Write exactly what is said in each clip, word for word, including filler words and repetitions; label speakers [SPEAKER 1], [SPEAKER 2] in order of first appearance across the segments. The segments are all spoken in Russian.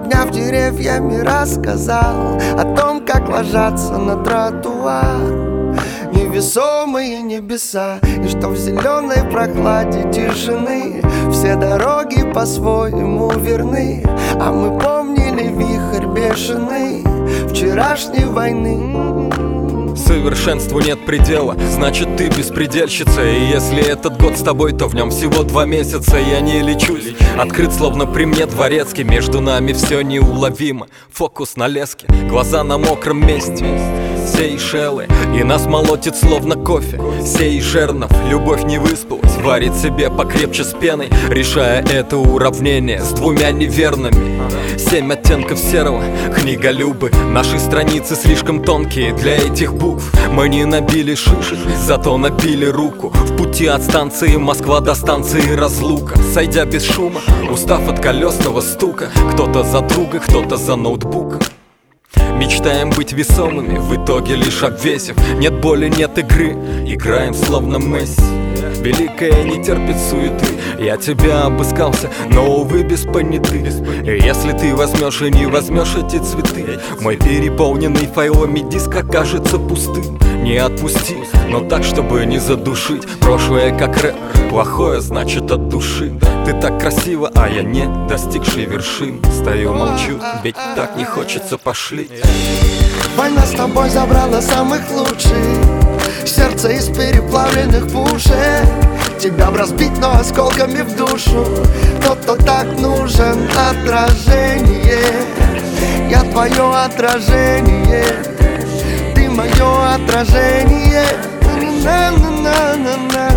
[SPEAKER 1] Обняв деревьями, рассказал о том, как ложатся на тротуар невесомые небеса, и что в зеленой прохладе тишины все дороги по-своему верны. А мы помнили вихрь бешеный вчерашней войны.
[SPEAKER 2] Совершенству нет предела, значит ты беспредельщица. И если этот год с тобой, то в нем всего два месяца. Я не лечусь, открыт словно при мне дворецкий. Между нами все неуловимо, фокус на леске, глаза на мокром месте. Сейшелы, и нас молотит словно кофе. Сей жернов, любовь не выспалась, варит себе покрепче с пеной, решая это уравнение с двумя неверными. Семь оттенков серого, книголюбы. Наши страницы слишком тонкие для этих букв. Мы не набили шишек, зато набили руку. В пути от станции Москва до станции Разлука. Сойдя без шума, устав от колесного стука. Кто-то за друга, кто-то за ноутбуком. Мечтаем быть весомыми, в итоге лишь обвесив. Нет боли, нет игры, играем словно Месси. Великое не терпит суеты. Я тебя обыскался, но, увы, без поняты. Если ты возьмешь и не возьмешь эти цветы, мой переполненный файлами диск окажется пустым. Не отпусти, но так, чтобы не задушить. Прошлое как рэп, плохое значит от души. Ты так красива, а я не достигший вершин. Стою, молчу, ведь так не хочется, пошли.
[SPEAKER 1] Война с тобой забрала самых лучших, сердце из переплавленных пушек. Тебя б разбить, но осколками в душу. Тот, кто так нужен, отражение. Я твое отражение, ты мое отражение. На-на-на-на-на.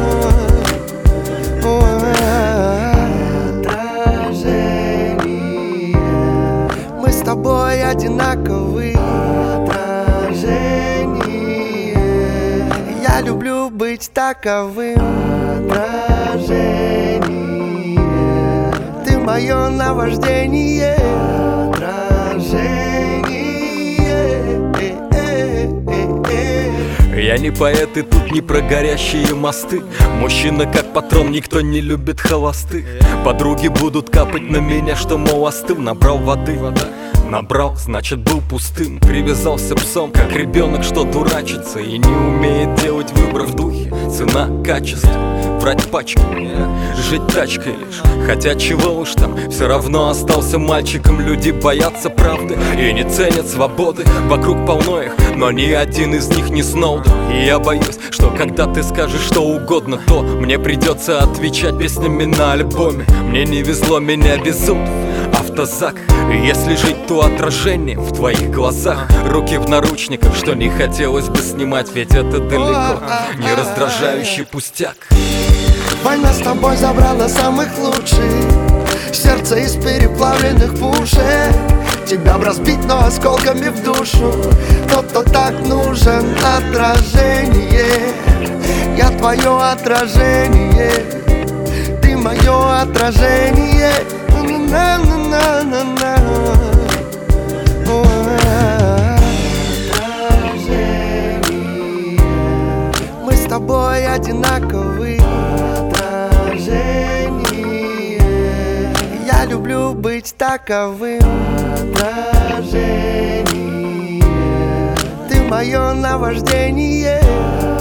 [SPEAKER 1] Отражение. Мы с тобой одинаковые. Отражение. Я люблю быть таковым. Отражение. Ты мое наваждение.
[SPEAKER 2] Я не поэт, и тут не про горящие мосты. Мужчина как патрон, никто не любит холостых. Подруги будут капать на меня, что, мол, остыл. Набрал воды, набрал, значит был пустым. Привязался псом, как ребенок, что дурачится и не умеет делать выбор в духе. Цена, качество, брать пачками, жить тачкой лишь. Хотя чего уж там, все равно остался мальчиком. Люди боятся правды и не ценят свободы. Вокруг полно их, но ни один из них не Сноуден. И я боюсь, что когда ты скажешь что угодно, то мне придется отвечать песнями на альбоме. Мне не везло, меня везут. Автозак, если жить, то отражением в твоих глазах. Руки в наручниках, что не хотелось бы снимать, ведь это далеко не раздражающий пустяк.
[SPEAKER 1] Война с тобой забрала самых лучших, сердце из переплавленных пушек. Тебя б разбить, но осколками в душу. Тот, кто так нужен, отражение. Я твое отражение, ты мое отражение. На-на-на-на-на. Отражение. Мы с тобой одинаковые. Отражение. Я люблю быть таковым. Отражение. Ты мое наваждение.